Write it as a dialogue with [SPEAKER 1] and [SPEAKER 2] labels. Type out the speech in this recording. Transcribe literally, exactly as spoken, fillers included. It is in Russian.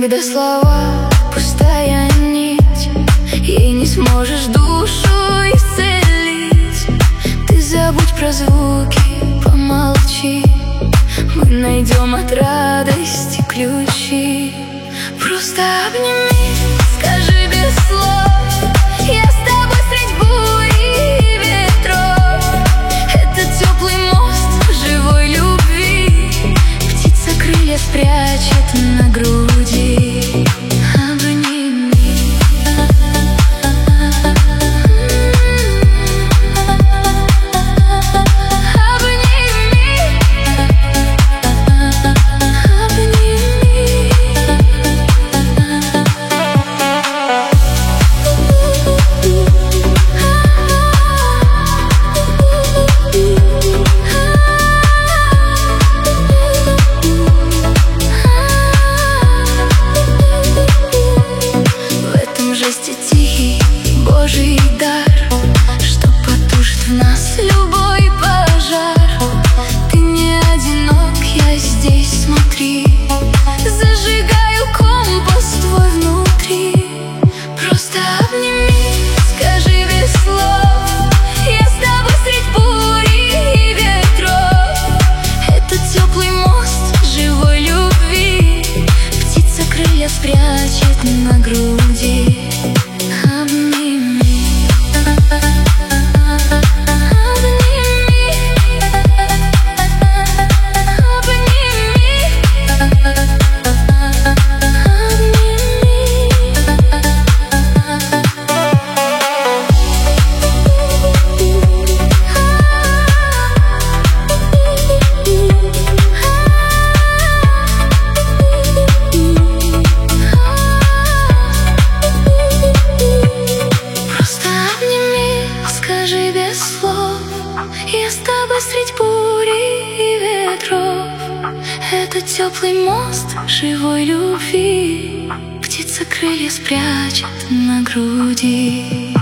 [SPEAKER 1] Когда слова пустая нить, ей не сможешь душу исцелить. Ты забудь про звуки, помолчи, мы найдем от радости ключи. Просто обними, скажи без слов: я с тобой средь бури и ветров. Это теплый мост живой любви, птица крылья спрячет на груди. Обними. Тихий Божий дар, что потушит в нас любой пожар. Ты не одинок, я здесь, смотри. Зажигаю компас твой внутри. Просто обними, скажи без слов: я с тобой средь бури и ветров. Это теплый мост живой любви, птица крылья спрячет на груди. Скажи без слов: я с тобой средь бури и ветров. Это теплый мост живой любви, птица крылья спрячет на груди.